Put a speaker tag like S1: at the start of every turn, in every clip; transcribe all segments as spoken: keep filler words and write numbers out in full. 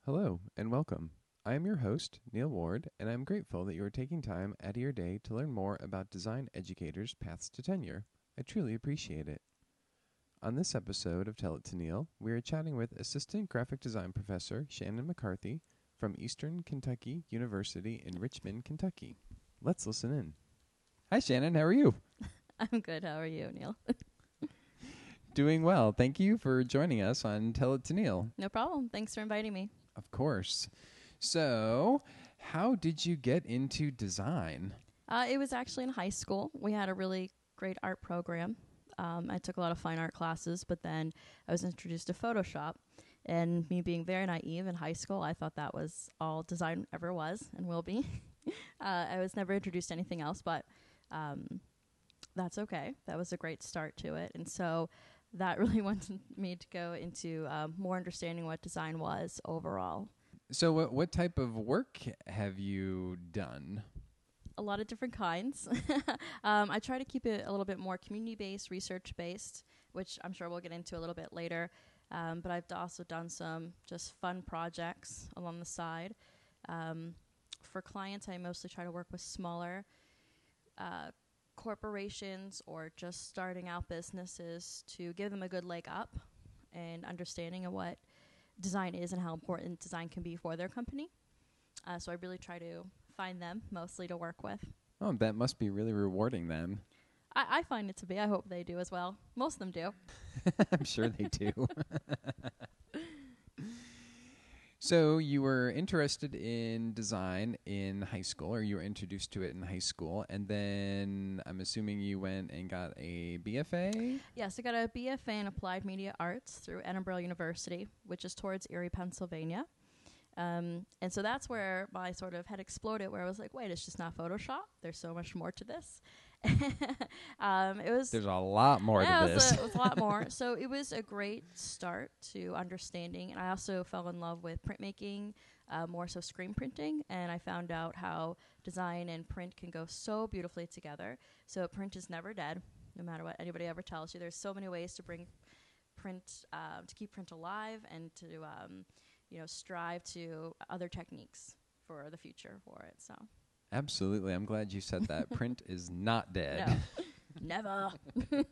S1: Hello and welcome. I am your host, Neil Ward, and I'm grateful that you are taking time out of your day to learn more about design educators' paths to tenure. I truly appreciate it. On this episode of Tell It to Neil, we are chatting with Assistant Graphic Design Professor Shannon McCarthy from Eastern Kentucky University in Richmond, Kentucky. Let's listen in. Hi, Shannon. How are you?
S2: I'm good. How are you, Neil?
S1: Doing well. Thank you for joining us on Tell It to Neil.
S2: No problem. Thanks for inviting me.
S1: Of course. So, how did you get into design?
S2: Uh, it was actually in high school. We had a really great art program. Um, I took a lot of fine art classes, but then I was introduced to Photoshop. And me being very naive in high school, I thought that was all design ever was and will be. uh, I was never introduced to anything else, but um, that's okay. That was a great start to it. And so that really wanted me to go into um, more understanding what design was overall.
S1: So, what what type of work have you done?
S2: A lot of different kinds. um, I try to keep it a little bit more community-based, research-based, which I'm sure we'll get into a little bit later. Um, but I've also done some just fun projects along the side. Um, for clients, I mostly try to work with smaller uh, corporations or just starting out businesses to give them a good leg up and understanding of what design is and how important design can be for their company. Uh, so I really try to find them mostly to work with.
S1: Oh, that must be really rewarding then.
S2: I, I find it to be. I hope they do as well. Most of them do.
S1: I'm sure they do. So, you were interested in design in high school, or you were introduced to it in high school, and then I'm assuming you went and got a B F A?
S2: Yes, I got a B F A in Applied Media Arts through Edinboro University, which is towards Erie, Pennsylvania. Um, and so that's where my sort of head exploded, where I was like, wait, it's just not Photoshop. There's so much more to this. um, it was
S1: There's a lot more
S2: yeah,
S1: to
S2: it was,
S1: this.
S2: a, it was a lot more. So it was a great start to understanding. And I also fell in love with printmaking, uh, more so screen printing. And I found out how design and print can go so beautifully together. So print is never dead, no matter what anybody ever tells you. There's so many ways to bring print, uh, to keep print alive and to um, you know, strive to other techniques for the future for it. So
S1: Absolutely. I'm glad you said that. Print is not dead.
S2: No, never.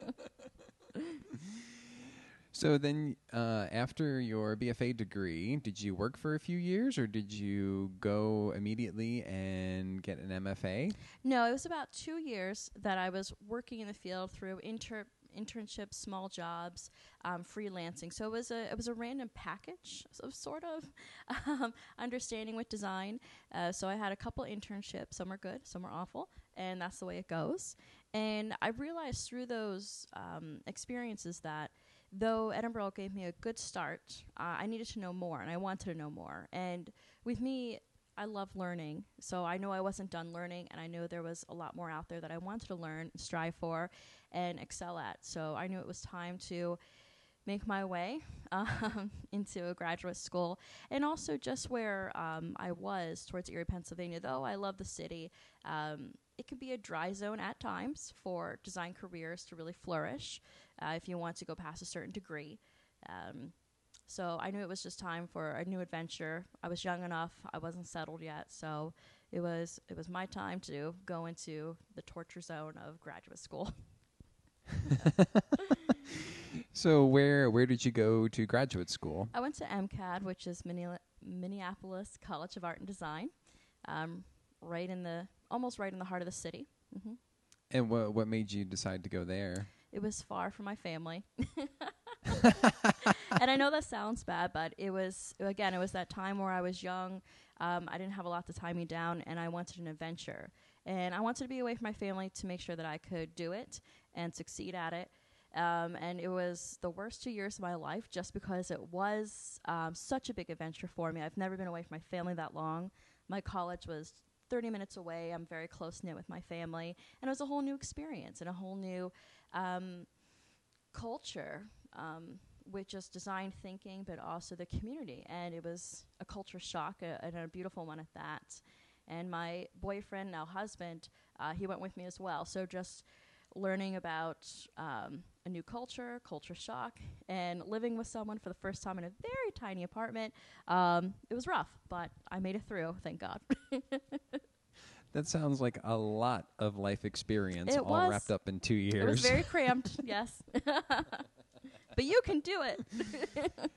S1: So then, uh, after your B F A degree, did you work for a few years, or did you go immediately and get an M F A?
S2: No, it was about two years that I was working in the field through inter internships, small jobs, um, freelancing. So it was a it was a random package of sort of um, understanding with design. Uh, so I had a couple internships. Some are good, some are awful, and that's the way it goes. And I realized through those um, experiences that though Edinboro gave me a good start, uh, I needed to know more, and I wanted to know more. And with me, I love learning, so I know I wasn't done learning, and I know there was a lot more out there that I wanted to learn, strive for, and excel at. So I knew it was time to make my way um, into a graduate school, and also just where um, I was towards Erie, Pennsylvania. Though I love the city, um, it can be a dry zone at times for design careers to really flourish uh, if you want to go past a certain degree. Um, so I knew it was just time for a new adventure. I was young enough; I wasn't settled yet, so it was it was my time to go into the torture zone of graduate school.
S1: So where where did you go to graduate school?
S2: I went to MCAD, which is Minneapolis, Minneapolis College of Art and Design, um, right in the almost right in the heart of the city. hmm
S1: And what what made you decide to go there?
S2: It was far from my family, and I know that sounds bad, but it was again, it was that time where I was young. Um, I didn't have a lot to tie me down, and I wanted an adventure, and I wanted to be away from my family to make sure that I could do it and succeed at it. Um, and it was the worst two years of my life just because it was um, such a big adventure for me. I've never been away from my family that long. My college was thirty minutes away. I'm very close-knit with my family. And it was a whole new experience and a whole new um, culture um, with just design thinking, but also the community. And it was a culture shock, a, and a beautiful one at that. And my boyfriend, now husband, uh, he went with me as well. So just learning about um, a new culture, culture shock, and living with someone for the first time in a very tiny apartment. Um, it was rough, but I made it through, thank God.
S1: That sounds like a lot of life experience
S2: It
S1: all
S2: was.
S1: wrapped up in two years.
S2: It was very cramped, yes. But you can do it.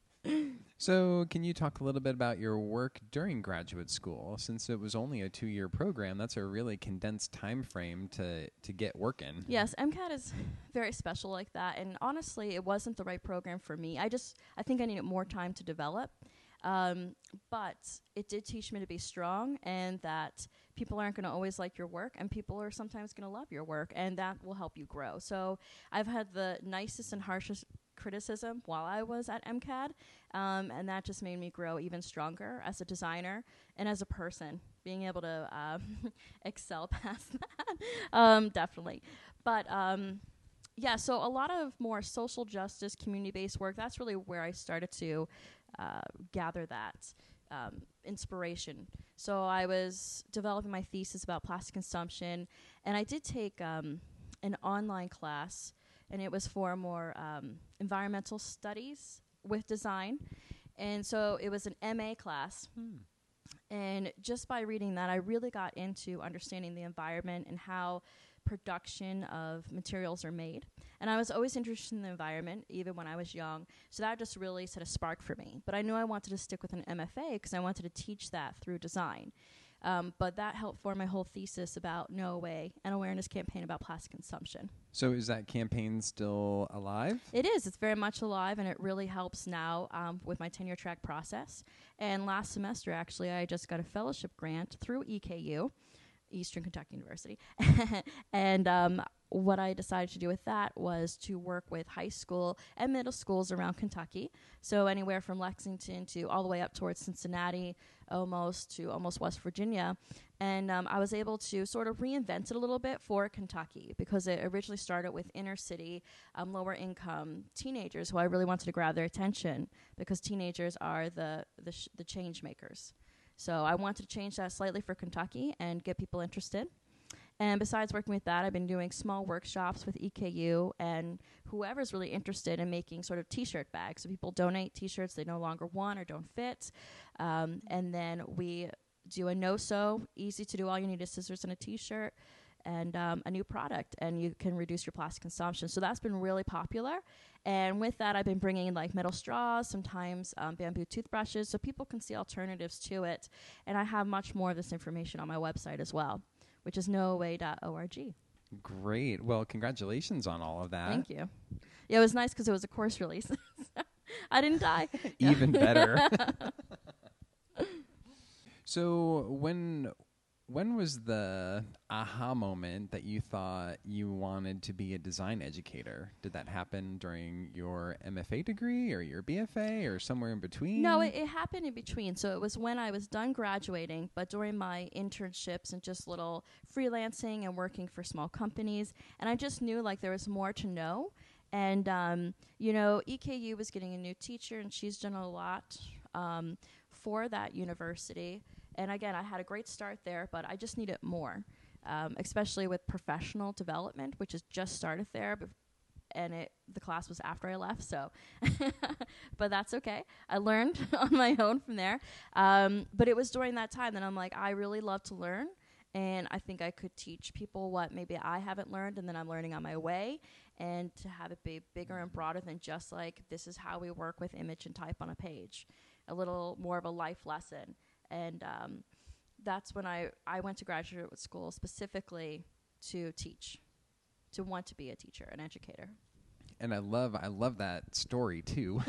S1: So can you talk a little bit about your work during graduate school? Since it was only a two-year program, that's a really condensed time frame to, to get working.
S2: Yes, MCAT is very special like that. And honestly, it wasn't the right program for me. I just, I think I needed more time to develop. Um, but it did teach me to be strong and that people aren't going to always like your work and people are sometimes going to love your work, and that will help you grow. So I've had the nicest and harshest criticism while I was at MCAD, um, and that just made me grow even stronger as a designer and as a person, being able to um, excel past that, um, definitely. But um, yeah, so a lot of more social justice, community-based work, that's really where I started to uh, gather that um, inspiration. So I was developing my thesis about plastic consumption, and I did take um, an online class, and it was for more um, environmental studies with design. And so it was an M A class.
S1: Hmm.
S2: And just by reading that, I really got into understanding the environment and how production of materials are made. And I was always interested in the environment, even when I was young. So that just really set a spark for me. But I knew I wanted to stick with an M F A because I wanted to teach that through design. Um, but that helped form my whole thesis about No Way, an awareness campaign about plastic consumption.
S1: So is that campaign still alive?
S2: It is. It's very much alive, and it really helps now um, with my tenure track process. And last semester, actually, I just got a fellowship grant through E K U, Eastern Kentucky University. And um, what I decided to do with that was to work with high school and middle schools around Kentucky. So anywhere from Lexington to all the way up towards Cincinnati, almost to almost West Virginia. And um, I was able to sort of reinvent it a little bit for Kentucky because it originally started with inner city, um, lower income teenagers who I really wanted to grab their attention because teenagers are the, the, sh- the change makers. So I wanted to change that slightly for Kentucky and get people interested. And besides working with that, I've been doing small workshops with E K U and whoever's really interested in making sort of T-shirt bags. So people donate T-shirts they no longer want or don't fit. Um, and then we do a no-sew, easy to do. All you need is scissors and a T-shirt and um, a new product, and you can reduce your plastic consumption. So that's been really popular. And with that, I've been bringing in like metal straws, sometimes um, bamboo toothbrushes, so people can see alternatives to it. And I have much more of this information on my website as well, which is no way dot org.
S1: Great. Well, congratulations on all of that.
S2: Thank you. Yeah, it was nice because it was a course release. I didn't die.
S1: Even better. So when when was the aha moment that you thought you wanted to be a design educator? Did that happen during your M F A degree or your B F A or somewhere in between?
S2: No, it, it happened in between. So it was when I was done graduating, but during my internships and just little freelancing and working for small companies. And I just knew like there was more to know. And, um, you know, E K U was getting a new teacher, and she's done a lot um, for that university. And again, I had a great start there, but I just needed more, um, especially with professional development, which has just started there. Bef- and it the class was after I left, so. But that's okay. I learned on my own from there. Um, but it was during that time that I'm like, I really love to learn. And I think I could teach people what maybe I haven't learned, and then I'm learning on my way. And to have it be bigger and broader than just like, this is how we work with image and type on a page. A little more of a life lesson. And um, that's when I, I went to graduate school specifically to teach, to want to be a teacher, an educator.
S1: And I love I love that story too.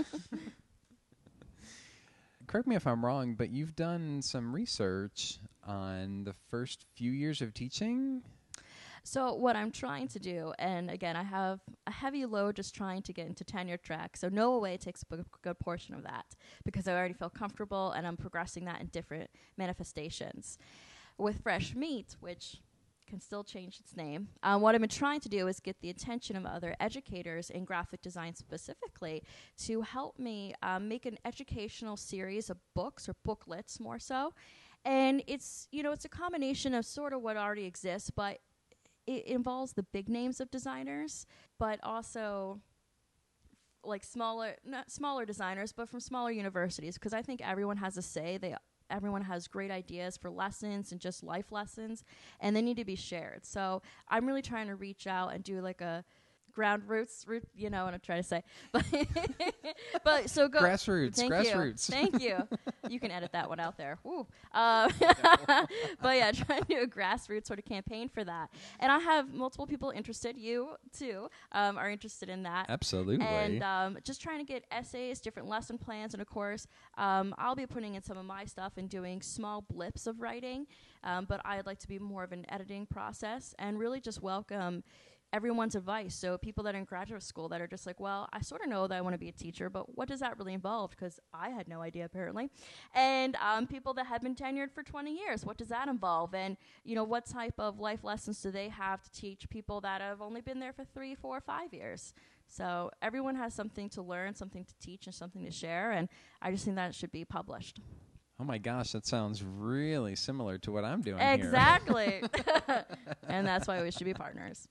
S1: Correct me if I'm wrong, but you've done some research on the first few years of teaching.
S2: So what I'm trying to do, and again, I have a heavy load just trying to get into tenure track. So No Way takes a b- good portion of that because I already feel comfortable and I'm progressing that in different manifestations. With Fresh Meat, which can still change its name, um, what I've been trying to do is get the attention of other educators in graphic design specifically to help me um, make an educational series of books or booklets more so. And it's, you know, it's a combination of sort of what already exists, but it involves the big names of designers, but also like smaller, not smaller designers, but from smaller universities, because I think everyone has a say. They everyone has great ideas for lessons and just life lessons, and they need to be shared. So I'm really trying to reach out and do like a ground roots, root, you know what I'm trying to say. But, but so go.
S1: Grassroots,
S2: Thank
S1: grassroots.
S2: You. Thank you. You can edit that one out there. Woo. Uh, but yeah, trying to do a grassroots sort of campaign for that. And I have multiple people interested. You, too, um, are interested in that.
S1: Absolutely.
S2: And um, just trying to get essays, different lesson plans, and of course, um, I'll be putting in some of my stuff and doing small blips of writing. Um, but I'd like to be more of an editing process and really just welcome everyone's advice. So people that are in graduate school that are just like, well, I sort of know that I want to be a teacher, but what does that really involve? Because I had no idea, apparently. And um, people that have been tenured for twenty years, what does that involve? And, you know, what type of life lessons do they have to teach people that have only been there for three, four, five years? So everyone has something to learn, something to teach, and something to share. And I just think that it should be published.
S1: Oh my gosh, that sounds really similar to what I'm doing
S2: exactly. Here. And that's why we should be partners.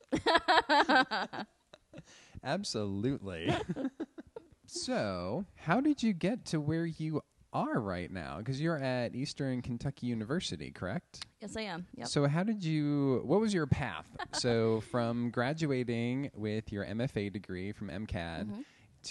S1: Absolutely. So, how did you get to where you are right now? Because you're at Eastern Kentucky University, correct?
S2: Yes, I am. Yep.
S1: So how did you, what was your path? So from graduating with your M F A degree from MCAD mm-hmm.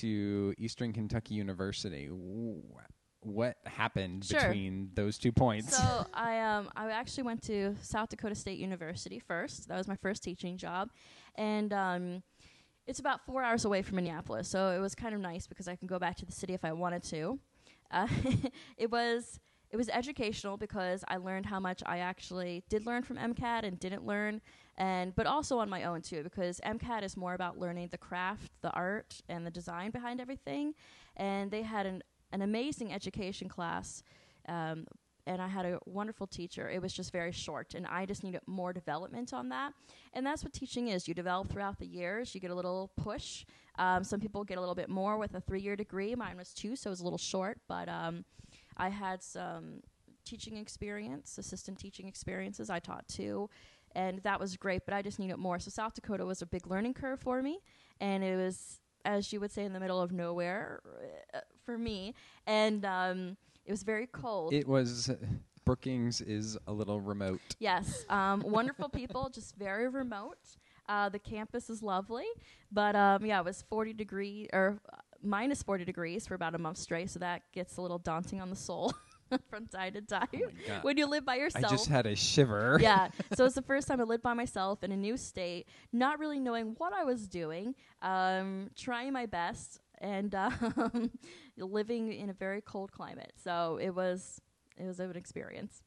S1: to Eastern Kentucky University, w- what happened
S2: sure.
S1: between those two points?
S2: So I um I actually went to South Dakota State University first. That was my first teaching job, and um, it's about four hours away from Minneapolis. So it was kind of nice because I can go back to the city if I wanted to. Uh, it was it was educational because I learned how much I actually did learn from MCAD and didn't learn, and but also on my own too, because MCAD is more about learning the craft, the art, and the design behind everything, and they had an an amazing education class, um, and I had a wonderful teacher. It was just very short, and I just needed more development on that. And that's what teaching is. You develop throughout the years. You get a little push. Um, some people get a little bit more with a three-year degree. Mine was two, so it was a little short, but um, I had some teaching experience, assistant teaching experiences. I taught too, and that was great, but I just needed more. So South Dakota was a big learning curve for me, and it was, as you would say, in the middle of nowhere uh, for me, and um, it was very cold.
S1: It was, uh, Brookings is a little remote.
S2: Yes, um, wonderful people, just very remote. Uh, the campus is lovely, but um, yeah, it was forty degree or uh, minus forty degrees for about a month straight, so that gets a little daunting on the soul. From time to time
S1: oh
S2: when you live by yourself.
S1: I just had a shiver.
S2: Yeah. So it's the first time I lived by myself in a new state, not really knowing what I was doing, um, trying my best, and um, living in a very cold climate. So it was it was an experience.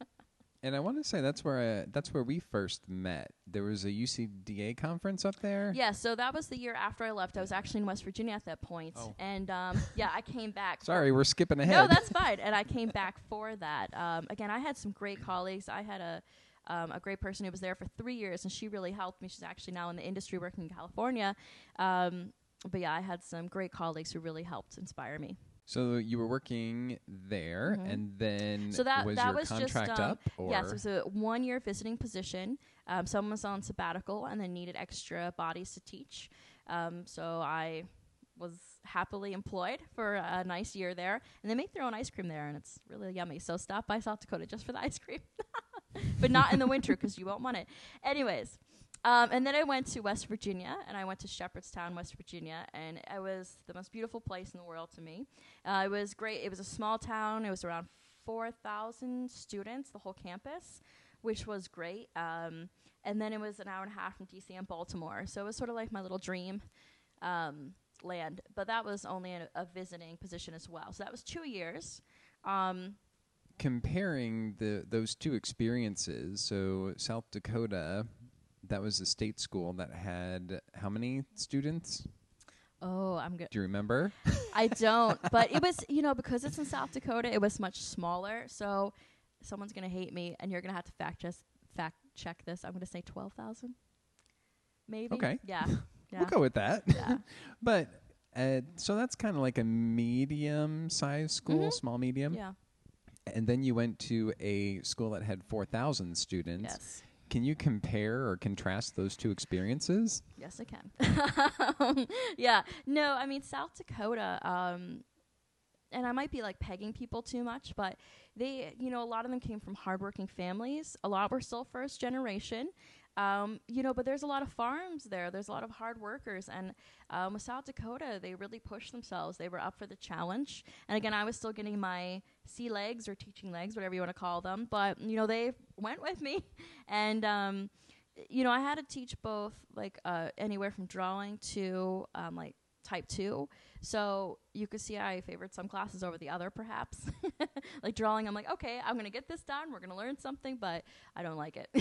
S1: And I want to say that's where I, that's where we first met. There was a U C D A conference up there.
S2: Yeah, so that was the year after I left. I was actually in West Virginia at that point.
S1: Oh.
S2: And um, yeah, I came back.
S1: Sorry, we're skipping ahead.
S2: No, that's fine. And I came back for that. Um, again, I had some great colleagues. I had a um, a great person who was there for three years, and she really helped me. She's actually now in the industry working in California. Um, but yeah, I had some great colleagues who really helped inspire me.
S1: So you were working there,
S2: mm-hmm.
S1: and then
S2: so that,
S1: was
S2: that
S1: your
S2: was
S1: contract
S2: just, um,
S1: up? Or?
S2: Yes, it was a one-year visiting position. Um, someone was on sabbatical and then needed extra bodies to teach. Um, so I was happily employed for a nice year there. And they make their own ice cream there, and it's really yummy. So stop by South Dakota just for the ice cream. But not in the winter because you won't want it. Anyways. Um, and then I went to West Virginia, and I went to Shepherdstown, West Virginia, and it was the most beautiful place in the world to me. Uh, it was great. It was a small town. It was around four thousand students, the whole campus, which was great. Um, and then it was an hour and a half from D C and Baltimore, so it was sort of like my little dream um, land. But that was only a, a visiting position as well. So that was two years. Um,
S1: Comparing the those two experiences, so South Dakota, that was a state school that had how many students?
S2: Oh, I'm good.
S1: Do you remember?
S2: I don't, but it was, you know, because it's in South Dakota, it was much smaller. So someone's going to hate me, and you're going to have to fact just fact check this. I'm going to say twelve thousand. Maybe.
S1: Okay.
S2: Yeah. yeah.
S1: We'll go with that.
S2: Yeah.
S1: But uh, so that's kind of like a medium-sized school,
S2: mm-hmm.
S1: small medium.
S2: Yeah.
S1: And then you went to a school that had four thousand students.
S2: Yes.
S1: can you compare or contrast those two experiences?
S2: Yes, I can. Yeah. No, I mean, South Dakota, um, and I might be like pegging people too much, but they, you know, a lot of them came from hardworking families. A lot were still first generation. Um, you know, but there's a lot of farms there. There's a lot of hard workers. And um, with South Dakota, they really pushed themselves. They were up for the challenge. And again, I was still getting my sea legs or teaching legs, whatever you want to call them. But, you know, they went with me. And, um, you know, I had to teach both, like, uh, anywhere from drawing to, um, like, type two. So you could see I favored some classes over the other, perhaps. Like drawing, I'm like, okay, I'm going to get this done. We're going to learn something, but I don't like it.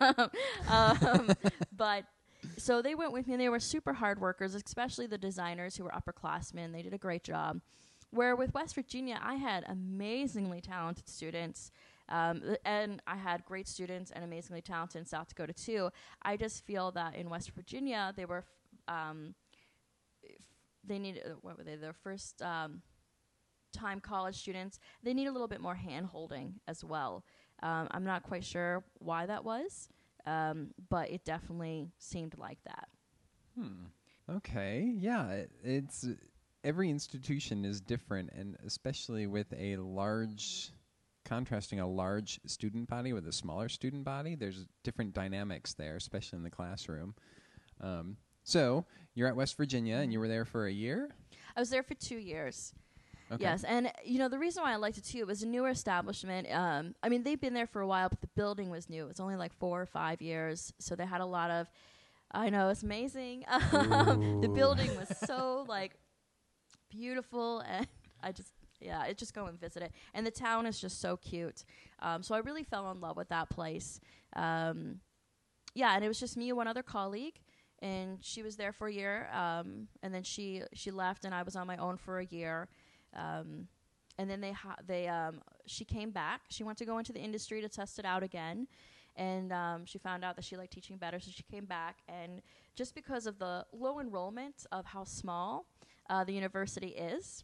S2: um, but so they went with me, and they were super hard workers, especially the designers who were upperclassmen. They did a great job. Where with West Virginia, I had amazingly talented students. Um, and I had great students and amazingly talented in South Dakota, too. I just feel that in West Virginia, they were... F- um, They needed, uh, what were they, their first um, time college students. They need a little bit more hand-holding as well. Um, I'm not quite sure why that was, um, but it definitely seemed like that.
S1: Hmm. Okay. Yeah. It, it's uh, every institution is different, and especially with a large, contrasting a large student body with a smaller student body, there's different dynamics there, especially in the classroom. Um, So, you're at West Virginia, and you were there for a year?
S2: I was there for two years.
S1: Okay.
S2: Yes, and, you know, the reason why I liked it, too, it was a newer establishment. Um, I mean, they've been there for a while, but the building was new. It was only like four or five years, so they had a lot of, I know, it's amazing. The building was so, like, beautiful, and I just, yeah, I just go and visit it. And the town is just so cute. Um, so I really fell in love with that place. Um, yeah, and it was just me and one other colleague. And she was there for a year, um, and then she she left, and I was on my own for a year. Um, and then they ha- they um, she came back. She wanted to go into the industry to test it out again, and um, she found out that she liked teaching better, so she came back. And just because of the low enrollment of how small uh, the university is,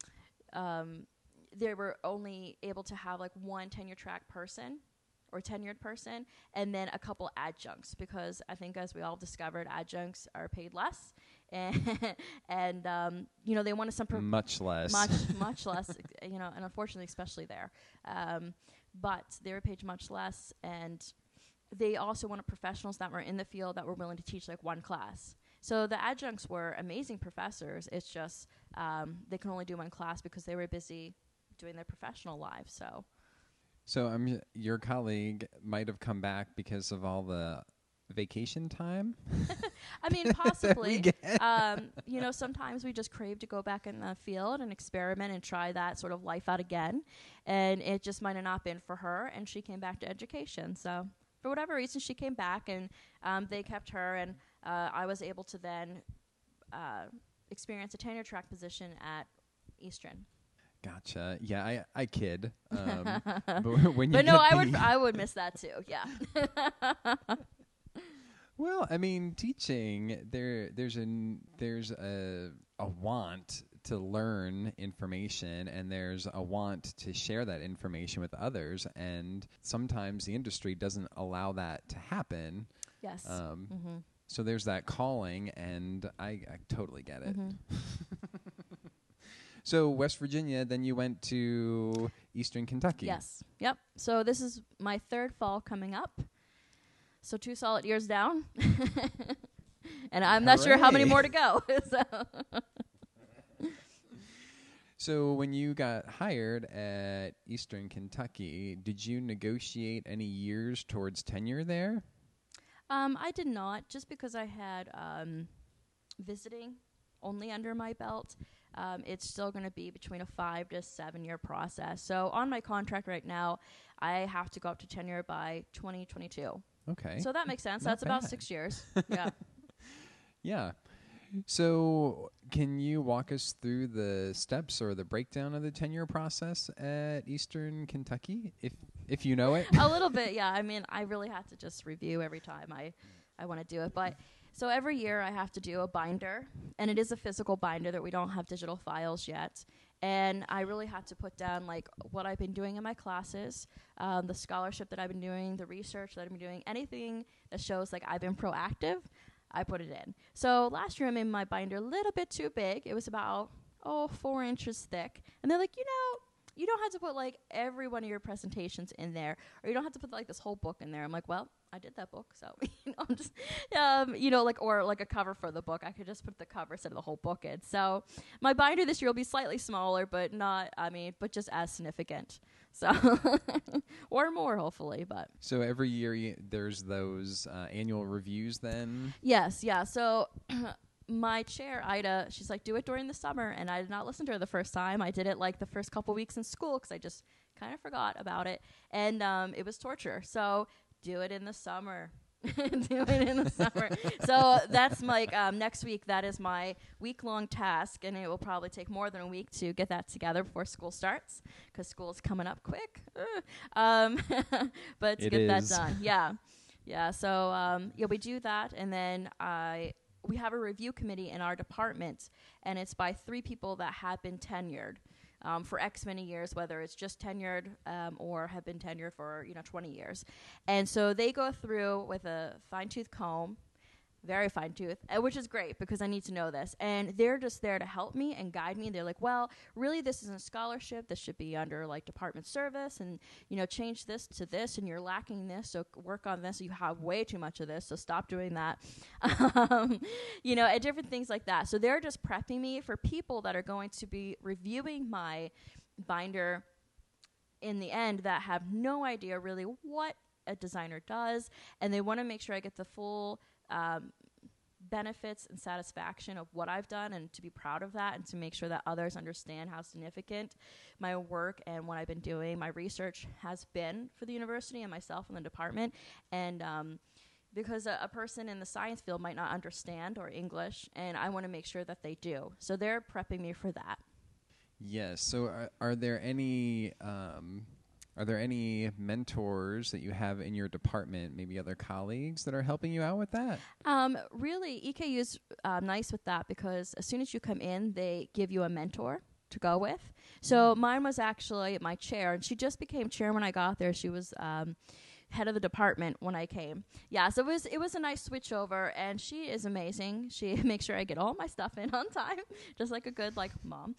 S2: um, they were only able to have like one tenure track person or tenured person, and then a couple adjuncts, because I think, as we all discovered, adjuncts are paid less, and, and um, you know, they wanted some... Pro-
S1: much less.
S2: Much, much less, you know, and unfortunately, especially there. Um, but they were paid much less, and they also wanted professionals that were in the field that were willing to teach, like, one class. So the adjuncts were amazing professors. It's just um, they can only do one class because they were busy doing their professional lives, so...
S1: So um, your colleague might have come back because of all the vacation time?
S2: I mean, possibly. um, you know, sometimes we just crave to go back in the field and experiment and try that sort of life out again. And it just might have not been for her, and she came back to education. So for whatever reason, she came back, and um, they kept her, and uh, I was able to then uh, experience a tenure track position at Eastern.
S1: Gotcha. Yeah, I I kid. Um, but when you
S2: but no,
S1: get
S2: I
S1: the
S2: would I would miss that too. Yeah.
S1: Well, I mean, teaching there there's an there's a a want to learn information, and there's a want to share that information with others, and sometimes the industry doesn't allow that to happen.
S2: Yes.
S1: Um,
S2: mm-hmm.
S1: So there's that calling, and I, I totally get it.
S2: Mm-hmm.
S1: So West Virginia, then you went to Eastern Kentucky.
S2: Yes. Yep. So this is my third fall coming up. So two solid years down. And I'm
S1: Hooray.
S2: not sure how many more to go. so.
S1: So when you got hired at Eastern Kentucky, did you negotiate any years towards tenure there?
S2: Um, I did not, just because I had um, visiting only under my belt. Um, it's still going to be between a five to seven year process. So on my contract right now, I have to go up to tenure by twenty twenty-two.
S1: Okay.
S2: So that makes sense.
S1: Not
S2: That's about
S1: bad.
S2: six years. Yeah.
S1: Yeah. So can you walk us through the steps or the breakdown of the tenure process at Eastern Kentucky, if if you know it?
S2: A little bit, yeah. I mean, I really have to just review every time I, I want to do it. But so every year I have to do a binder, and it is a physical binder that we don't have digital files yet. And I really had to put down like what I've been doing in my classes, um, the scholarship that I've been doing, the research that I've been doing, anything that shows like I've been proactive, I put it in. So last year I made my binder a little bit too big. It was about, oh, four inches thick. And they're like, you know, you don't have to put like every one of your presentations in there, or you don't have to put like this whole book in there. I'm like, well, I did that book, so you know, I'm just, um, you know, like or like a cover for the book. I could just put the cover instead of the whole book in. So my binder this year will be slightly smaller, but not, I mean, but just as significant. So or more, hopefully. But
S1: so every year y- there's those uh, annual reviews. Then
S2: yes, yeah. So. My chair, Ida, she's like, do it during the summer. And I did not listen to her the first time. I did it like the first couple weeks in school because I just kind of forgot about it. And um, it was torture. So do it in the summer. do it in the summer. So that's like um, next week. That is my week-long task. And it will probably take more than a week to get that together before school starts because school's coming up quick. um, but to
S1: It
S2: get
S1: is.
S2: that done. Yeah. Yeah. So um, yeah, we do that. And then I... we have a review committee in our department, and it's by three people that have been tenured um, for X many years, whether it's just tenured um, or have been tenured for, you know, twenty years. And so they go through with a fine-tooth comb, very fine tooth, uh, which is great because I need to know this. And they're just there to help me and guide me. They're like, well, really, this isn't a scholarship. This should be under like department service and, you know, change this to this. And you're lacking this. So work on this. You have way too much of this. So stop doing that. um, you know, and different things like that. So they're just prepping me for people that are going to be reviewing my binder in the end that have no idea really what a designer does. And they want to make sure I get the full Um, benefits and satisfaction of what I've done and to be proud of that and to make sure that others understand how significant my work and what I've been doing, my research has been for the university and myself and the department. And um, because a, a person in the science field might not understand or English, and I want to make sure that they do. So they're prepping me for that.
S1: yes. So are, are there any um, are there any mentors that you have in your department, maybe other colleagues that are helping you out with that?
S2: Um, really, E K U is uh, nice with that because as soon as you come in, they give you a mentor to go with. So mine was actually my chair, and she just became chair when I got there. She was um, head of the department when I came. Yeah, so it was it was a nice switch over, and she is amazing. She makes sure I get all my stuff in on time, just like a good like mom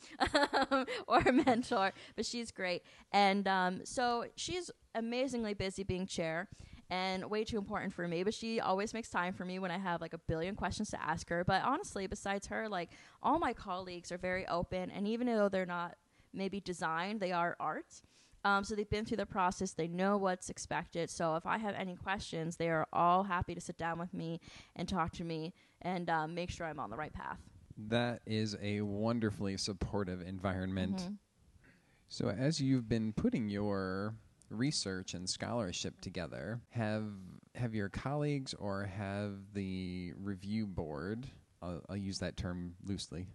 S2: or a mentor. But she's great, and um, so she's amazingly busy being chair. And way too important for me, but she always makes time for me when I have like a billion questions to ask her. But honestly, besides her, like all my colleagues are very open, and even though they're not maybe design, they are art. Um, so they've been through the process. They know what's expected. So if I have any questions, they are all happy to sit down with me and talk to me and um, make sure I'm on the right path.
S1: That is a wonderfully supportive environment.
S2: Mm-hmm.
S1: So as you've been putting your research and scholarship together, have have your colleagues or have the review board, I'll, I'll use that term loosely,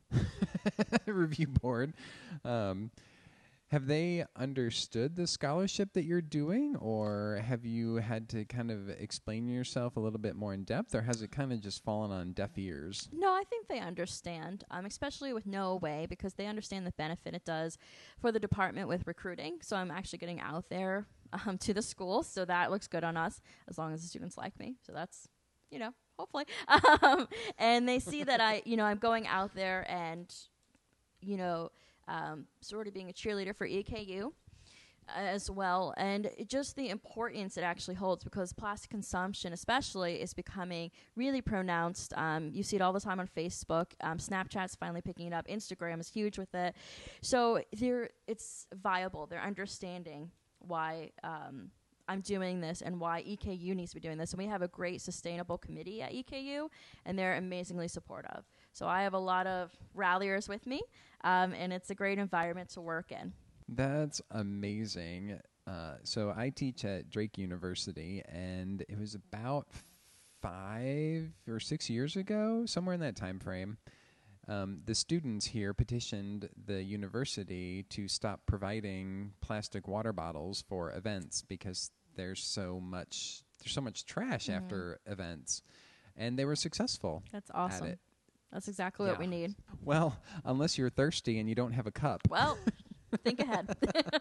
S1: review board, um, have they understood the scholarship that you're doing, or have you had to kind of explain yourself a little bit more in depth, or has it kind of just fallen on deaf ears?
S2: No, I think they understand, um, especially with No Way, because they understand the benefit it does for the department with recruiting. So I'm actually getting out there um, to the schools, so that looks good on us, as long as the students like me. So that's, you know, hopefully. Um, and they see that I, you know, I'm going out there and, you know, um, sort of being a cheerleader for E K U as well, and it just the importance it actually holds, because plastic consumption especially is becoming really pronounced. Um, you see it all the time on Facebook. Um, Snapchat's finally picking it up. Instagram is huge with it. So they're, it's viable. They're understanding why um, I'm doing this and why E K U needs to be doing this. And we have a great sustainable committee at E K U, and they're amazingly supportive. So I have a lot of ralliers with me, um, and it's a great environment to work in.
S1: That's amazing. Uh, so I teach at Drake University, and it was about five or six years ago, somewhere in that time frame, um, the students here petitioned the university to stop providing plastic water bottles for events because there's so much there's so much trash
S2: Mhm.
S1: after events, and they were successful
S2: That's awesome.
S1: at it.
S2: That's exactly
S1: Yeah.
S2: what we need.
S1: Well, unless you're thirsty and you don't have a cup.
S2: Well, think ahead.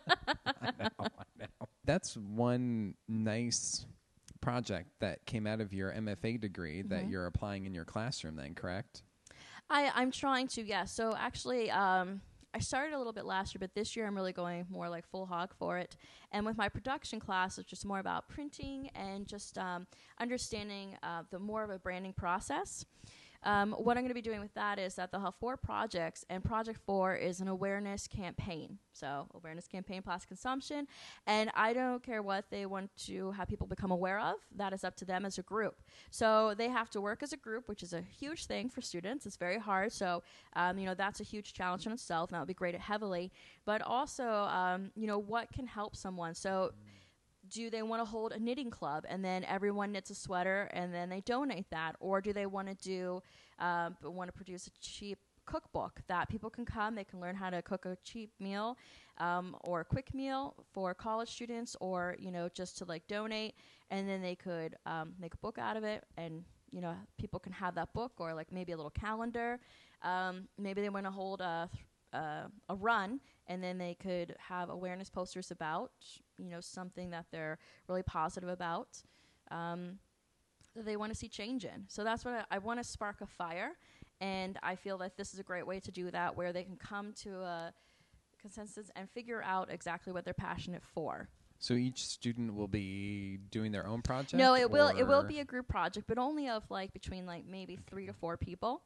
S1: I know, I know. That's one nice project that came out of your M F A degree that
S2: Mhm.
S1: you're applying in your classroom then, correct?
S2: I, I'm trying to, yeah. So actually, um, I started a little bit last year, but this year I'm really going more like full hog for it. And with my production class, it's just more about printing and just um, understanding uh, the more of a branding process. Um, what I'm going to be doing with that is that they'll have four projects, and project four is an awareness campaign. So awareness campaign, plastic consumption. And I don't care what they want to have people become aware of. That is up to them as a group. So they have to work as a group, which is a huge thing for students. It's very hard. So, um, you know, that's a huge challenge in itself, and that would be graded heavily. But also, um, you know, what can help someone? So do they want to hold a knitting club and then everyone knits a sweater and then they donate that? Or do they want to do, um, want to produce a cheap cookbook that people can come, they can learn how to cook a cheap meal um, or a quick meal for college students, or, you know, just to like donate, and then they could um, make a book out of it, and, you know, people can have that book, or like maybe a little calendar. Um, maybe they want to hold a, th- uh, a run, and then they could have awareness posters about, you know, something that they're really positive about, um, that they want to see change in. So that's what I, I want to spark a fire, and I feel that this is a great way to do that, where they can come to a consensus and figure out exactly what they're passionate for.
S1: So each student will be doing their own project?
S2: No, it will it will
S1: or-
S2: be a group project, but only of like between like maybe three to four people.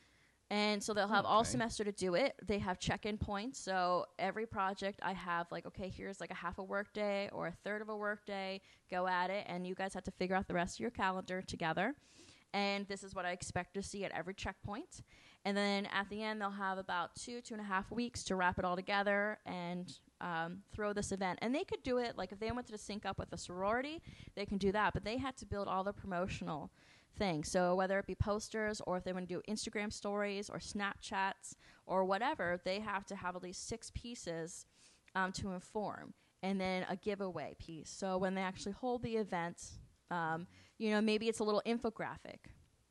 S2: And so they'll have all
S1: Okay.
S2: semester to do it. They have check-in points. So every project I have like, okay, here's like a half a work day or a third of a work day. Go at it. And you guys have to figure out the rest of your calendar together. And this is what I expect to see at every checkpoint. And then at the end, they'll have about two, two and a half weeks to wrap it all together and um, throw this event. And they could do it, like if they wanted to sync up with a sorority, they can do that. But they had to build all the promotional things. So whether it be posters, or if they want to do Instagram stories or Snapchats or whatever, they have to have at least six pieces um, to inform, and then a giveaway piece. So when they actually hold the event, um, you know, maybe it's a little infographic,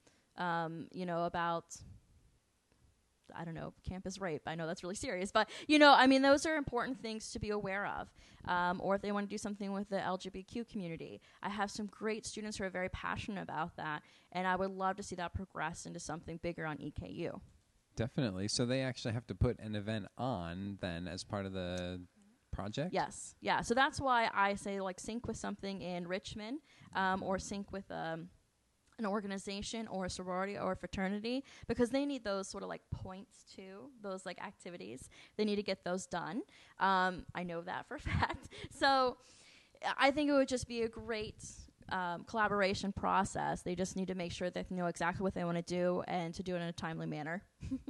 S2: um, you know, about, I don't know, campus rape. I know that's really serious, but, you know, I mean, those are important things to be aware of. Um, or if they want to do something with the L G B T Q community. I have some great students who are very passionate about that, and I would love to see that progress into something bigger on E K U.
S1: Definitely. So they actually have to put an event on then as part of the project?
S2: Yes. Yeah. So that's why I say, like, sync with something in Richmond, um, or sync with um, an organization or a sorority or a fraternity, because they need those sort of like points too, those like activities. They need to get those done. Um, I know that for a fact. So I think it would just be a great um, collaboration process. They just need to make sure that they know exactly what they want to do, and to do it in a timely manner.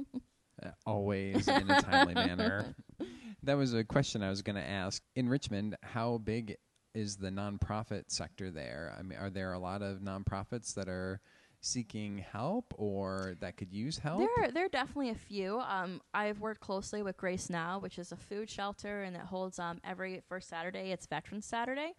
S1: Uh, always in a timely manner. That was a question I was going to ask. In Richmond, how big is the nonprofit sector there? I mean, are there a lot of nonprofits that are seeking help or that could use help?
S2: There, there are definitely a few. Um, I've worked closely with Grace Now, which is a food shelter, and it holds um, every first Saturday. It's Veterans Saturday,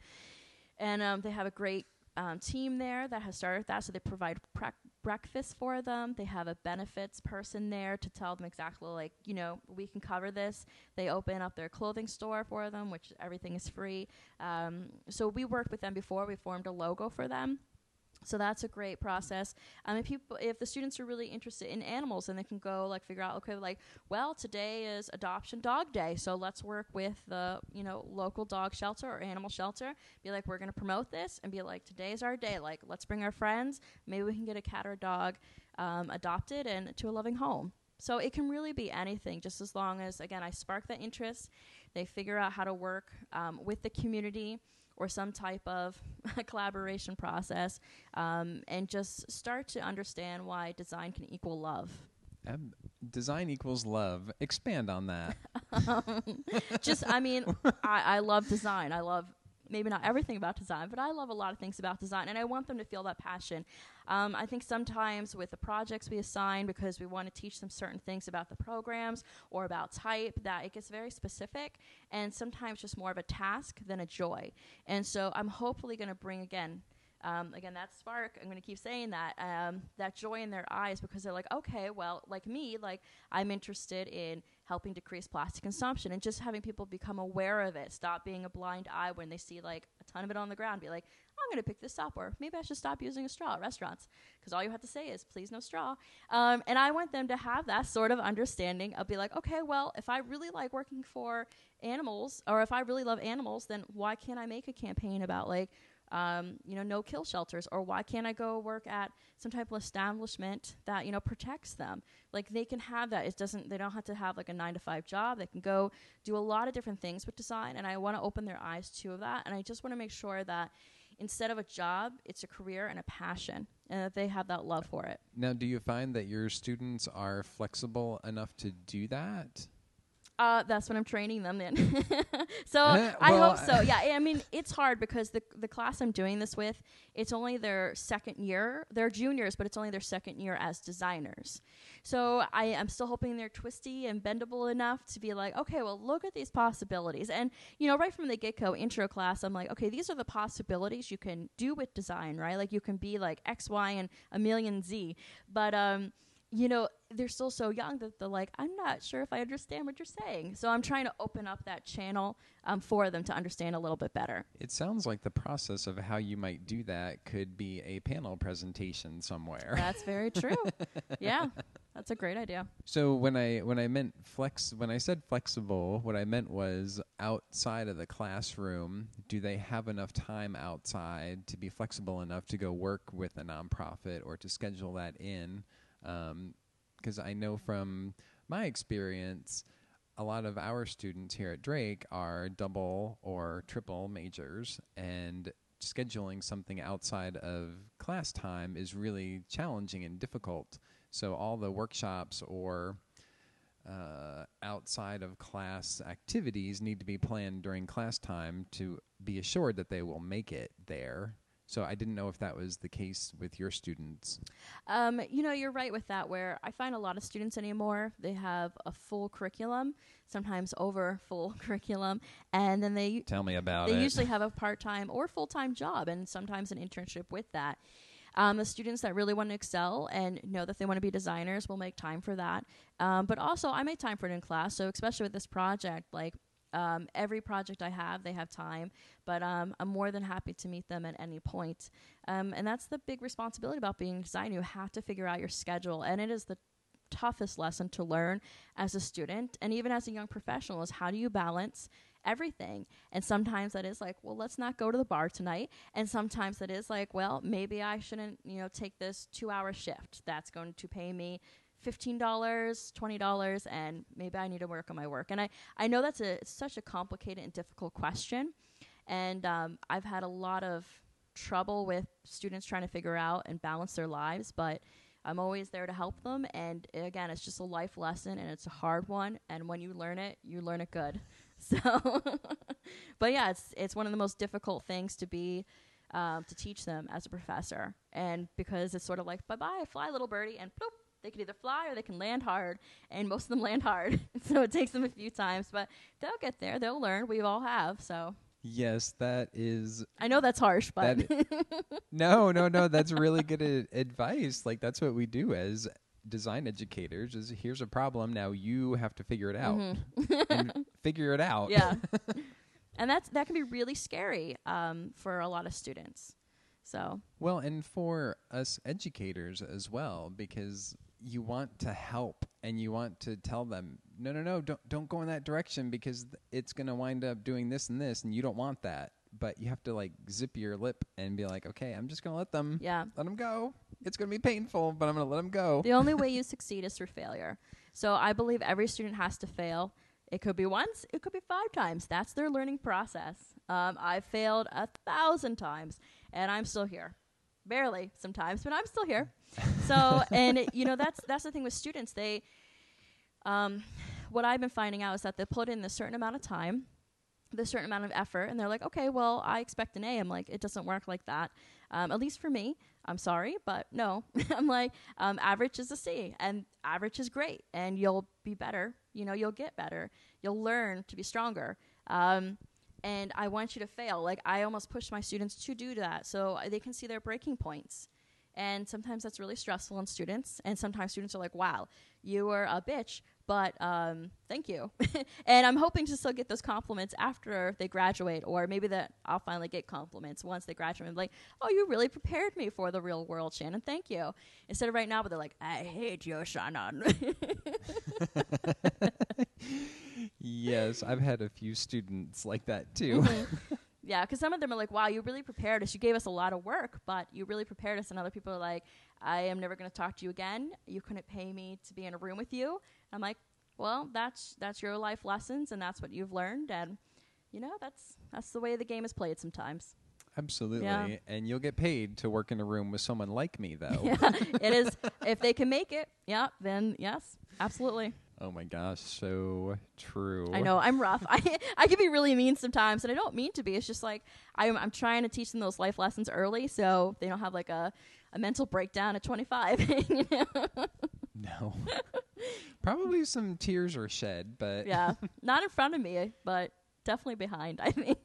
S2: and um, they have a great um, team there that has started that. So they provide pre- breakfast for them. They have a benefits person there to tell them exactly, like, you know, we can cover this. They open up their clothing store for them, which everything is free. Um, so we worked with them before. We formed a logo for them. So that's a great process. Um, if people, if the students are really interested in animals, then they can go like figure out, okay, like, well, today is Adoption Dog Day, so let's work with the, you know, local dog shelter or animal shelter. Be like, we're going to promote this, and be like, today's our day. Like, let's bring our friends. Maybe we can get a cat or a dog um, adopted and to a loving home. So it can really be anything, just as long as, again, I spark that interest. They figure out how to work um, with the community, or some type of collaboration process, um, and just start to understand why design can equal love.
S1: Um, design equals love. Expand on that.
S2: um, just, I mean, I, I love design. I love maybe not everything about design, but I love a lot of things about design, and I want them to feel that passion. Um, I think sometimes with the projects we assign, because we want to teach them certain things about the programs or about type, that it gets very specific, and sometimes just more of a task than a joy. And so I'm hopefully going to bring, again, Um, again, that spark, I'm going to keep saying that, um, that joy in their eyes, because they're like, okay, well, like me, like I'm interested in helping decrease plastic consumption, and just having people become aware of it, stop being a blind eye when they see like a ton of it on the ground, be like, I'm going to pick this up, or maybe I should stop using a straw at restaurants, because all you have to say is, please no straw. Um, and I want them to have that sort of understanding of be like, okay, well, if I really like working for animals, or if I really love animals, then why can't I make a campaign about like, Um, you know, no kill shelters, or why can't I go work at some type of establishment that, you know, protects them? Like they can have that. It doesn't, they don't have to have like a nine to five job. They can go do a lot of different things with design. And I want to open their eyes to that. And I just want to make sure that instead of a job, it's a career and a passion, and that they have that love for it.
S1: Now, do you find that your students are flexible enough to do that?
S2: Uh, that's what I'm training them in. So
S1: Uh,
S2: I
S1: well,
S2: hope so. Yeah, I mean, it's hard because the the class I'm doing this with, it's only their second year. They're juniors, but it's only their second year as designers. So I am still hoping they're twisty and bendable enough to be like, okay, well, look at these possibilities. And, you know, right from the get-go intro class, I'm like, okay, these are the possibilities you can do with design, right? Like you can be like X, Y, and a million Z. But, um, you know, they're still so young that they're like, I'm not sure if I understand what you're saying. So I'm trying to open up that channel um, for them to understand a little bit better.
S1: It sounds like the process of how you might do that could be a panel presentation somewhere.
S2: That's very true. Yeah, that's a great idea.
S1: So when I when I meant flex, when I said flexible, what I meant was outside of the classroom, do they have enough time outside to be flexible enough to go work with a nonprofit or to schedule that in? Because um, I know from my experience, a lot of our students here at Drake are double or triple majors, and scheduling something outside of class time is really challenging and difficult. So all the workshops or uh, outside of class activities need to be planned during class time to be assured that they will make it there. So I didn't know if that was the case with your students.
S2: Um, you know, you're right with that, where I find a lot of students anymore, they have a full curriculum, sometimes over full curriculum, and then they
S1: Tell me about
S2: they
S1: it.
S2: usually have a part-time or full-time job, and sometimes an internship with that. Um, the students that really want to excel and know that they want to be designers will make time for that. Um, but also, I make time for it in class, so especially with this project, like, Um, every project I have, they have time, but um, I'm more than happy to meet them at any point. Um, and that's the big responsibility about being a designer. You have to figure out your schedule, and it is the toughest lesson to learn as a student and even as a young professional is how do you balance everything. And sometimes that is like, well, let's not go to the bar tonight. And sometimes that is like, well, maybe I shouldn't, you know, take this two-hour shift. That's going to pay me fifteen dollars, twenty dollars, and maybe I need to work on my work. And I, I know that's a it's such a complicated and difficult question, and um, I've had a lot of trouble with students trying to figure out and balance their lives, but I'm always there to help them. And again, it's just a life lesson, and it's a hard one, and when you learn it, you learn it good. So, but yeah, it's it's one of the most difficult things to be um, to teach them as a professor, and because it's sort of like, bye-bye, fly, little birdie, and bloop. They can either fly or they can land hard, and most of them land hard. So it takes them a few times, but they'll get there. They'll learn. We all have, so.
S1: Yes, that is...
S2: I know that's harsh, but...
S1: That no, no, no, that's really good a- advice. Like, that's what we do as design educators, is here's a problem, now you have to figure it out. Mm-hmm. And figure it out.
S2: Yeah. And that's that can be really scary um, for a lot of students. So.
S1: Well, and for us educators as well, because you want to help and you want to tell them, no, no, no, don't don't go in that direction because th- it's going to wind up doing this and this, and you don't want that. But you have to like zip your lip and be like, okay, I'm just going to let them,
S2: yeah.
S1: let them go. It's going to be painful, but I'm going to let them go.
S2: The only way you succeed is through failure. So I believe every student has to fail. It could be once, it could be five times. That's their learning process. Um, I've failed a thousand times, and I'm still here. Barely sometimes, but I'm still here. So, and it, you know, that's that's the thing with students. They, um, what I've been finding out is that they put in a certain amount of time, the certain amount of effort, and they're like, okay, well, I expect an A. I'm like, it doesn't work like that. Um, at least for me. I'm sorry, but no. I'm like, um, average is a C, and average is great, and you'll be better. You know, you'll get better. You'll learn to be stronger. Um, and I want you to fail. Like, I almost push my students to do that so uh, they can see their breaking points. And sometimes that's really stressful on students. And sometimes students are like, wow, you were a bitch, but um, thank you. And I'm hoping to still get those compliments after they graduate, or maybe that I'll finally get compliments once they graduate. I'm like, oh, you really prepared me for the real world, Shannon. Thank you. Instead of right now, but they're like, I hate you, Shannon.
S1: Yes, I've had a few students like that too.
S2: Mm-hmm. Yeah, because some of them are like, wow, you really prepared us. You gave us a lot of work, but you really prepared us. And other people are like, I am never going to talk to you again. You couldn't pay me to be in a room with you. And I'm like, well, that's that's your life lessons, and that's what you've learned. And, you know, that's that's the way the game is played sometimes.
S1: Absolutely.
S2: Yeah.
S1: And you'll get paid to work in a room with someone like me, though.
S2: Yeah, it is. If they can make it, yeah, then yes, absolutely.
S1: Oh, my gosh. So true.
S2: I know. I'm rough. I I can be really mean sometimes, and I don't mean to be. It's just like I'm, I'm trying to teach them those life lessons early so they don't have like a, a mental breakdown at twenty-five. You know?
S1: No. Probably some tears are shed, but...
S2: Yeah. Not in front of me, but definitely behind, I think.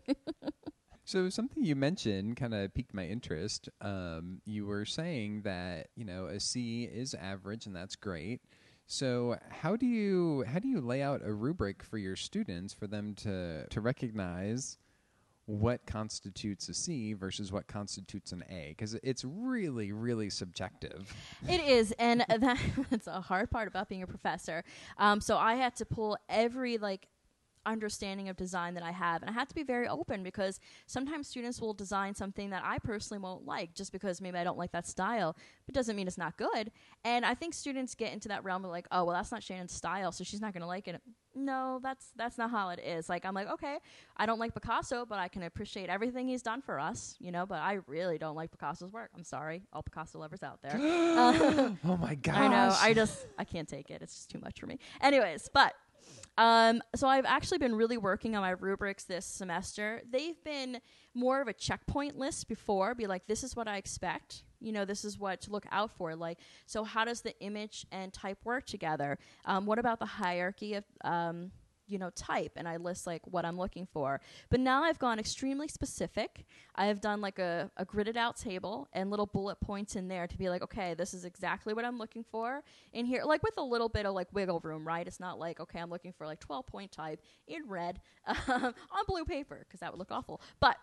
S1: So something you mentioned kind of piqued my interest. Um, you were saying that, you know, a C is average, and that's great. So how do you how do you lay out a rubric for your students for them to to recognize what constitutes a C versus what constitutes an A? Because it's really, really subjective.
S2: It is, and that, that's a hard part about being a professor. Um, so I had to pull every, like, understanding of design that I have, and I had to be very open because sometimes students will design something that I personally won't like just because maybe I don't like that style, but doesn't mean it's not good. And I think students get into that realm of like, oh, well, that's not Shannon's style, so she's not going to like it. No, that's that's not how it is. Like, I'm like, okay, I don't like Picasso, but I can appreciate everything he's done for us, you know, but I really don't like Picasso's work. I'm sorry, all Picasso lovers out there. uh,
S1: Oh my gosh.
S2: I know, I just, I can't take it. It's just too much for me. Anyways, but Um, so I've actually been really working on my rubrics this semester. They've been more of a checkpoint list before, be like, this is what I expect. You know, this is what to look out for. Like, so how does the image and type work together? Um, what about the hierarchy of, um, you know, type? And I list like what I'm looking for. But now I've gone extremely specific. I've done like a, a gridded out table and little bullet points in there to be like, okay, this is exactly what I'm looking for in here, like with a little bit of like wiggle room, right? It's not like, okay, I'm looking for like twelve point type in red um, on blue paper, because that would look awful. But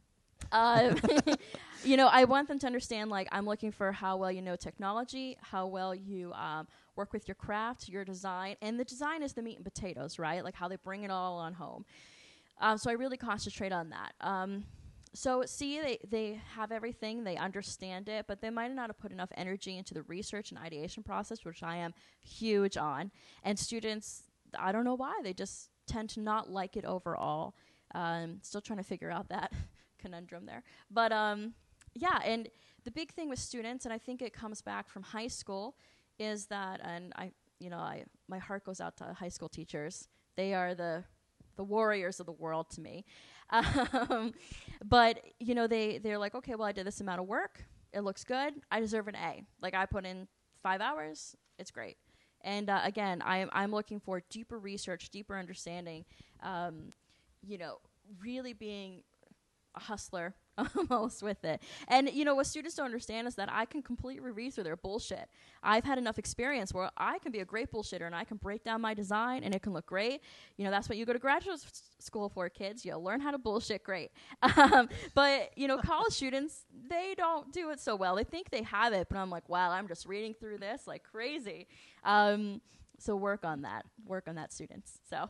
S2: Uh, you know, I want them to understand, like, I'm looking for how well you know technology, how well you um, work with your craft, your design, and the design is the meat and potatoes, right? Like how they bring it all on home. Um, so I really concentrate on that. Um, so see, they, they have everything, they understand it, but they might not have put enough energy into the research and ideation process, which I am huge on. And students, I don't know why, they just tend to not like it overall. Um, still trying to figure out that conundrum there. But um, yeah, and the big thing with students, and I think it comes back from high school, is that, and I, you know, I my heart goes out to high school teachers. They are the the warriors of the world to me. Um, but you know, they they're like, okay, well, I did this amount of work. It looks good. I deserve an A. Like, I put in five hours. It's great. And uh, again, I'm I'm looking for deeper research, deeper understanding. Um, you know, really being a hustler almost with it. And, you know, what students don't understand is that I can completely read through their bullshit. I've had enough experience where I can be a great bullshitter and I can break down my design and it can look great. You know, that's what you go to graduate s- school for, kids. You'll learn how to bullshit great. Um, but, you know, college students, they don't do it so well. They think they have it, but I'm like, wow, I'm just reading through this like crazy. Um, so work on that. Work on that, students. So...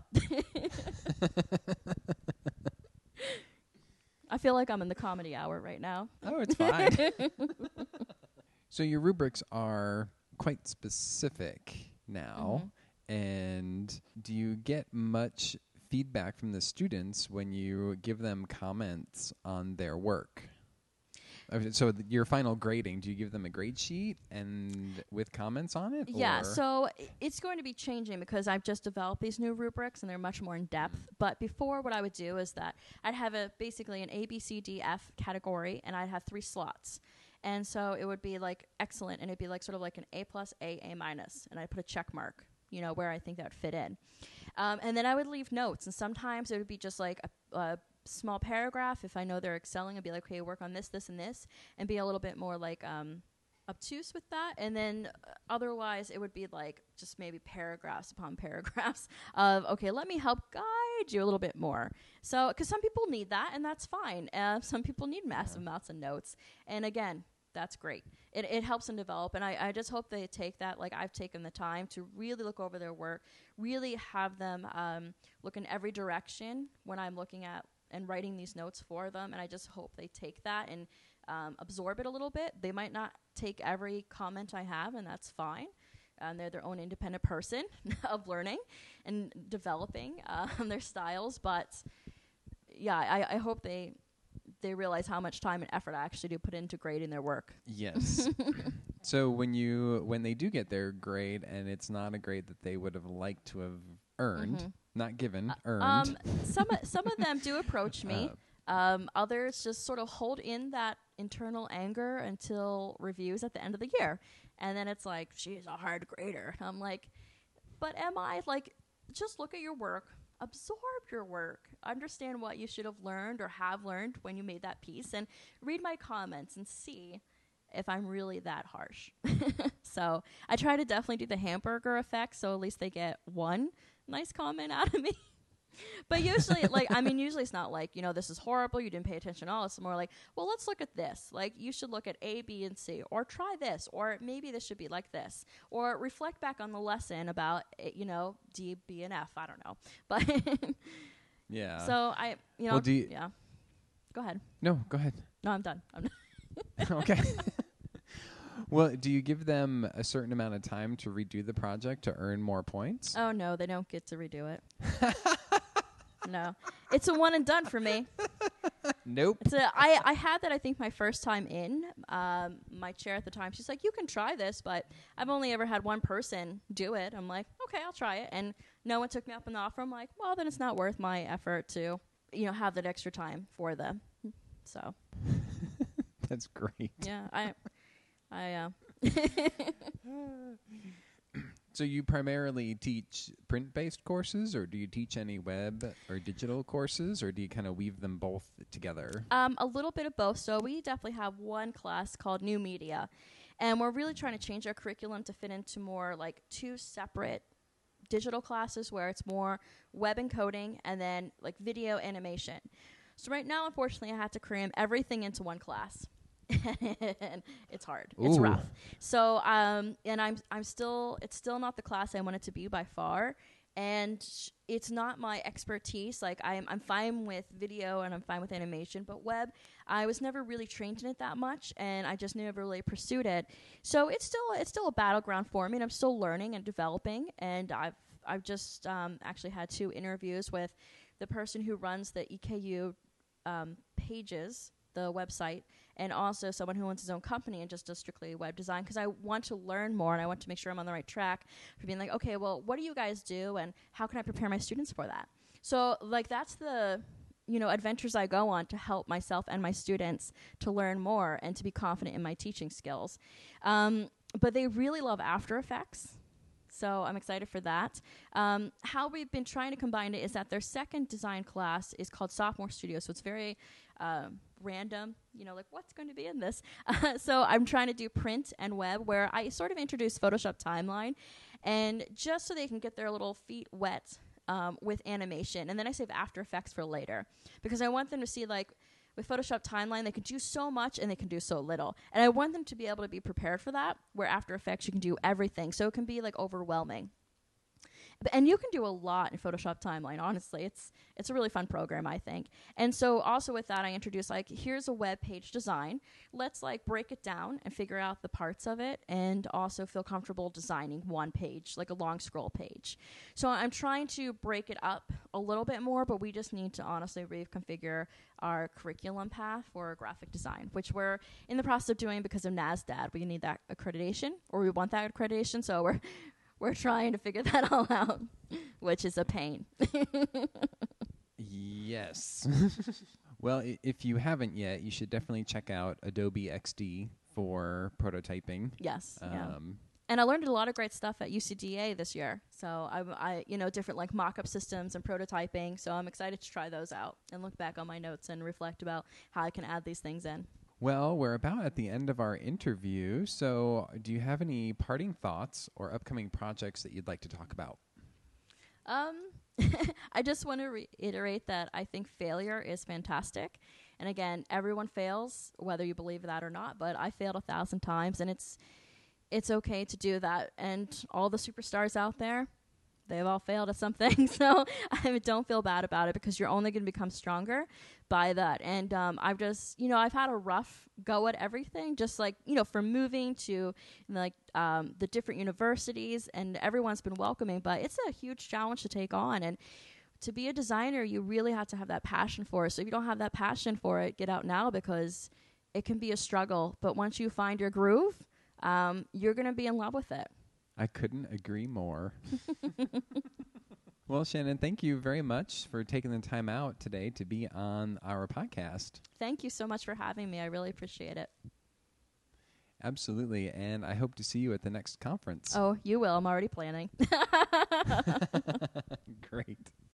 S2: I feel like I'm in the comedy hour right now.
S1: Oh, it's fine. So your rubrics are quite specific now. Mm-hmm. And do you get much feedback from the students when you give them comments on their work? So th- your final grading, do you give them a grade sheet and with comments on it?
S2: Yeah,
S1: or?
S2: so it's going to be changing because I've just developed these new rubrics and they're much more in depth. Mm. But before, what I would do is that I'd have a basically an A, B, C, D, F category, and I'd have three slots. And so it would be like excellent, and it'd be like sort of like an A plus, A, A minus, and I'd put a check mark, you know, where I think that would fit in. Um, and then I would leave notes, and sometimes it would be just like a, a small paragraph. If I know they're excelling, I'd be like, okay, work on this, this, and this, and be a little bit more like um, obtuse with that. And then uh, otherwise, it would be like just maybe paragraphs upon paragraphs of, okay, let me help guide you a little bit more. So, because some people need that, and that's fine. Uh, some people need massive
S1: Yeah.
S2: amounts of notes. And again, that's great. It it helps them develop, and I, I just hope they take that, like I've taken the time to really look over their work, really have them um, look in every direction when I'm looking at and writing these notes for them, and I just hope they take that and um, absorb it a little bit. They might not take every comment I have, and that's fine. Um, they're their own independent person of learning and developing um, their styles, but yeah, I, I hope they they realize how much time and effort I actually do put into grading their work.
S1: Yes. So when you when they do get their grade and it's not a grade that they would have liked to have earned,
S2: Mhm.
S1: not given,
S2: Uh,
S1: earned.
S2: Um, some o- some of them do approach me.
S1: uh,
S2: Um, others just sort of hold in that internal anger until reviews at the end of the year, and then it's like, she's a hard grader. I'm like, but am I? Like, just look at your work, absorb your work, understand what you should have learned or have learned when you made that piece, and read my comments and see if I'm really that harsh. So I try to definitely do the hamburger effect, so at least they get one nice comment out of me. But usually, like, I mean, usually it's not like, you know, this is horrible, you didn't pay attention at all. It's more like, well, let's look at this. Like, you should look at A, B, and C, or try this, or maybe this should be like this, or reflect back on the lesson about, eh, you know, D, B, and F. I don't know. But
S1: yeah.
S2: so I, you know,
S1: Well, do you-
S2: yeah. Go ahead.
S1: No, go ahead.
S2: No, I'm done. I'm
S1: Okay. Well, do you give them a certain amount of time to redo the project to earn more points?
S2: Oh, no, they don't get to redo it. No. It's a one and done for me.
S1: Nope.
S2: It's a, I, I had that, I think, my first time in. Um, my chair at the time, she's like, you can try this, but I've only ever had one person do it. I'm like, okay, I'll try it. And no one took me up on the offer. I'm like, well, then it's not worth my effort to, you know, have that extra time for them. So,
S1: That's great.
S2: yeah, I, I, uh,
S1: So you primarily teach print-based courses, or do you teach any web or digital courses, or do you kind of weave them both together?
S2: Um, a little bit of both. So we definitely have one class called New Media, and we're really trying to change our curriculum to fit into more like two separate digital classes where it's more web and coding and then like video animation. So right now, unfortunately, I have to cram everything into one class. And it's hard. It's
S1: Ooh.
S2: rough. So, um, and I'm I'm still it's still not the class I want it to be by far, and sh- it's not my expertise. Like I'm I'm fine with video and I'm fine with animation, but web, I was never really trained in it that much, and I just never really pursued it. So it's still it's still a battleground for me, and I'm still learning and developing. And I've I've just um, actually had two interviews with the person who runs the E K U um, pages, the website, and also someone who owns his own company and just does strictly web design, because I want to learn more and I want to make sure I'm on the right track for being like, okay, well, what do you guys do and how can I prepare my students for that? So, like, that's the, you know, adventures I go on to help myself and my students to learn more and to be confident in my teaching skills. Um, but they really love After Effects. So I'm excited for that. Um, how we've been trying to combine it is that their second design class is called Sophomore Studio. So it's very um, random, you know, like what's going to be in this? Uh, so I'm trying to do print and web where I sort of introduce Photoshop Timeline, and just so they can get their little feet wet um, with animation. And then I save After Effects for later because I want them to see, like, with Photoshop Timeline, they can do so much and they can do so little. And I want them to be able to be prepared for that, where After Effects, you can do everything. So it can be, like, overwhelming. But, and you can do a lot in Photoshop Timeline, honestly. It's it's a really fun program, I think. And so also with that, I introduced, like, here's a web page design. Let's, like, break it down and figure out the parts of it and also feel comfortable designing one page, like a long scroll page. So I'm trying to break it up a little bit more, but we just need to honestly reconfigure our curriculum path for graphic design, which we're in the process of doing because of NASDAD. We need that accreditation, or we want that accreditation, so we're we're trying to figure that all out, which is a pain.
S1: Yes. Well, I- if you haven't yet, you should definitely check out Adobe X D for prototyping.
S2: Yes, yeah.
S1: Um,
S2: And And I learned a lot of great stuff at U C D A this year. So I, I you know, different like mock-up systems and prototyping. So I'm excited to try those out and look back on my notes and reflect about how I can add these things in.
S1: Well, we're about at the end of our interview. So do you have any parting thoughts or upcoming projects that you'd like to talk about?
S2: Um, I just want to reiterate that I think failure is fantastic. And again, everyone fails, whether you believe that or not. But I failed a thousand times, and it's it's okay to do that. And all the superstars out there, they've all failed at something. So I mean, don't feel bad about it, because you're only going to become stronger by that. And um, I've just, you know, I've had a rough go at everything, just like, you know, from moving to you know, like um, the different universities, and everyone's been welcoming. But it's a huge challenge to take on. And to be a designer, you really have to have that passion for it. So if you don't have that passion for it, get out now, because it can be a struggle. But once you find your groove, um, you're going to be in love with it.
S1: I couldn't agree more. Well, Shannon, thank you very much for taking the time out today to be on our podcast.
S2: Thank you so much for having me. I really appreciate it.
S1: Absolutely. And I hope to see you at the next conference.
S2: Oh, you will. I'm already planning.
S1: Great.